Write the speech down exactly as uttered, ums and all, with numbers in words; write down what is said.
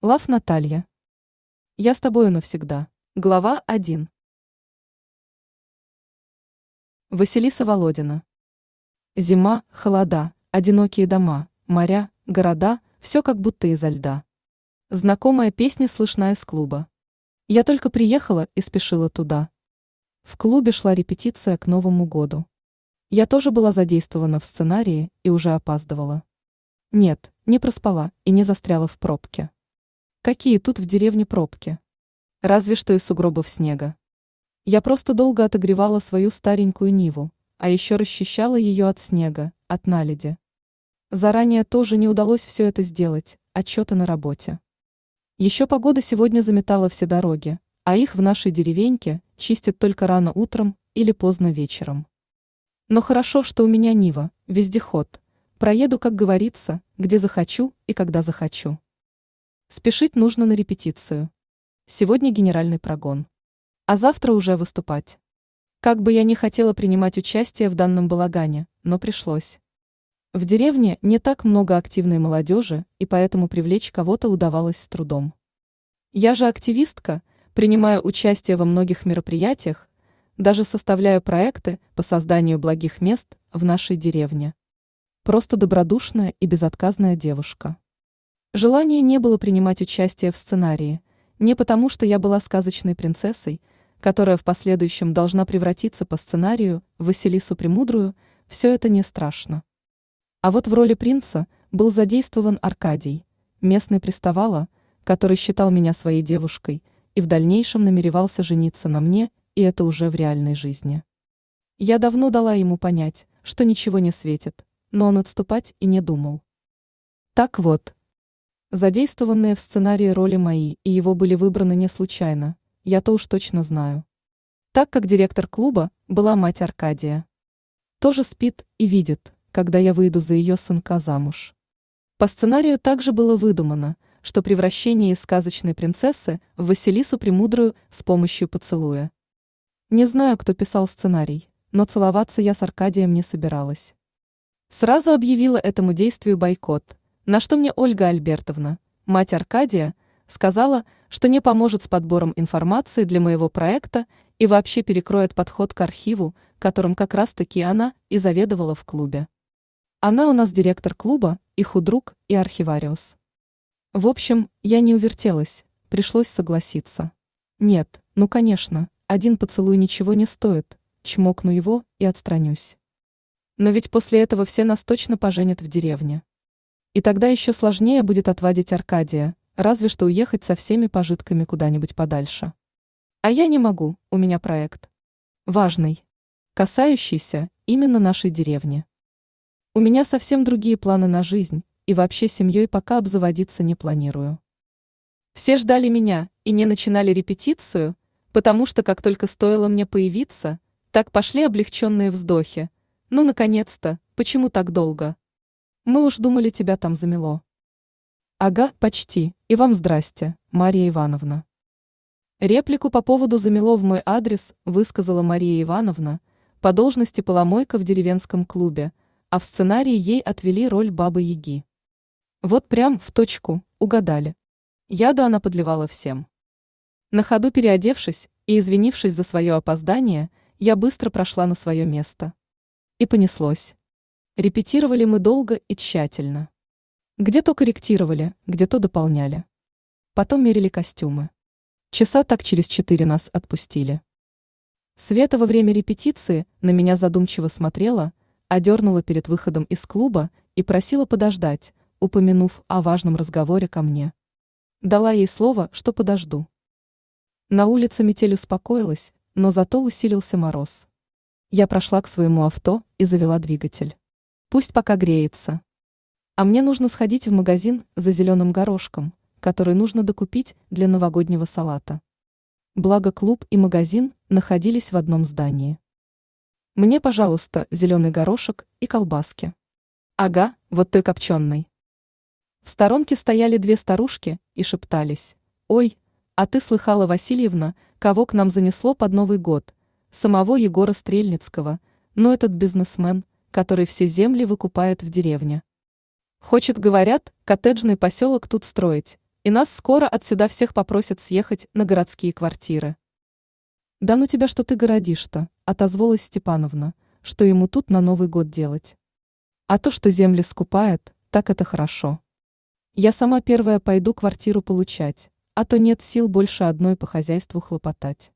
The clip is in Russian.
Лав Наталья. Я с тобою навсегда. Глава один. Василиса Володина. Зима, холода, одинокие дома, моря, города, все как будто изо льда. Знакомая песня слышна из клуба. Я только приехала и спешила туда. В клубе шла репетиция к Новому году. Я тоже была задействована в сценарии и уже опаздывала. Нет, не проспала и не застряла в пробке. Какие тут в деревне пробки? Разве что из сугробов снега. Я просто долго отогревала свою старенькую Ниву, а еще расчищала ее от снега, от наледи. Заранее тоже не удалось все это сделать, отчеты на работе. Еще погода сегодня заметала все дороги, а их в нашей деревеньке чистят только рано утром или поздно вечером. Но хорошо, что у меня Нива, вездеход. Проеду, как говорится, где захочу и когда захочу. Спешить нужно на репетицию. Сегодня генеральный прогон. А завтра уже выступать. Как бы я ни хотела принимать участие в данном балагане, но пришлось. В деревне не так много активной молодежи, и поэтому привлечь кого-то удавалось с трудом. Я же активистка, принимаю участие во многих мероприятиях, даже составляю проекты по созданию благих мест в нашей деревне. Просто добродушная и безотказная девушка. Желания не было принимать участие в сценарии, не потому что я была сказочной принцессой, которая в последующем должна превратиться по сценарию в Василису Премудрую, все это не страшно. А вот в роли принца был задействован Аркадий, местный приставала, который считал меня своей девушкой и в дальнейшем намеревался жениться на мне, и это уже в реальной жизни. Я давно дала ему понять, что ничего не светит, но он отступать и не думал. Так вот, задействованные в сценарии роли мои и его были выбраны не случайно, я-то уж точно знаю. Так как директор клуба была мать Аркадия. Тоже спит и видит, когда я выйду за ее сынка замуж. По сценарию также было выдумано, что превращение из сказочной принцессы в Василису Премудрую с помощью поцелуя. Не знаю, кто писал сценарий, но целоваться я с Аркадием не собиралась. Сразу объявила этому действию бойкот, на что мне Ольга Альбертовна, мать Аркадия, сказала, что не поможет с подбором информации для моего проекта и вообще перекроет подход к архиву, которым как раз-таки она и заведовала в клубе. Она у нас директор клуба, и худрук, и архивариус. В общем, я не увертелась, пришлось согласиться. Нет, ну конечно, один поцелуй ничего не стоит, чмокну его и отстранюсь. Но ведь после этого все нас точно поженят в деревне. И тогда еще сложнее будет отвадить Аркадия, разве что уехать со всеми пожитками куда-нибудь подальше. А я не могу, у меня проект. Важный. Касающийся именно нашей деревни. У меня совсем другие планы на жизнь, и вообще семьей пока обзаводиться не планирую. Все ждали меня и не начинали репетицию, потому что как только стоило мне появиться, так пошли облегченные вздохи. Ну, наконец-то, почему так долго? Мы уж думали, тебя там замело. Ага, почти, и вам здрасте, Мария Ивановна. Реплику по поводу замело в мой адрес высказала Мария Ивановна, по должности поломойка в деревенском клубе, а в сценарии ей отвели роль бабы-яги. Вот прям в точку, угадали. Яду она подливала всем. На ходу переодевшись и извинившись за свое опоздание, я быстро прошла на свое место. И понеслось. Репетировали мы долго и тщательно. Где то корректировали, где то дополняли. Потом мерили костюмы. Часа так через четыре нас отпустили. Света во время репетиции на меня задумчиво смотрела, одернула перед выходом из клуба и просила подождать, упомянув о важном разговоре ко мне. Дала ей слово, что подожду. На улице метель успокоилась, но зато усилился мороз. Я прошла к своему авто и завела двигатель. Пусть пока греется. А мне нужно сходить в магазин за зеленым горошком, который нужно докупить для новогоднего салата. Благо клуб и магазин находились в одном здании. Мне, пожалуйста, зеленый горошек и колбаски. Ага, вот той копченой. В сторонке стояли две старушки и шептались. Ой, а ты слыхала, Васильевна, кого к нам занесло под Новый год? Самого Егора Стрельницкого, но этот бизнесмен, который все земли выкупает в деревне. Хочет, говорят, коттеджный поселок тут строить, И нас скоро отсюда всех попросят съехать на городские квартиры. Да ну тебя, что ты городишь-то, отозвалась Степановна, что ему тут на Новый год делать. А то, что земли скупает, так это хорошо. Я сама первая пойду квартиру получать, а то нет сил больше одной по хозяйству хлопотать.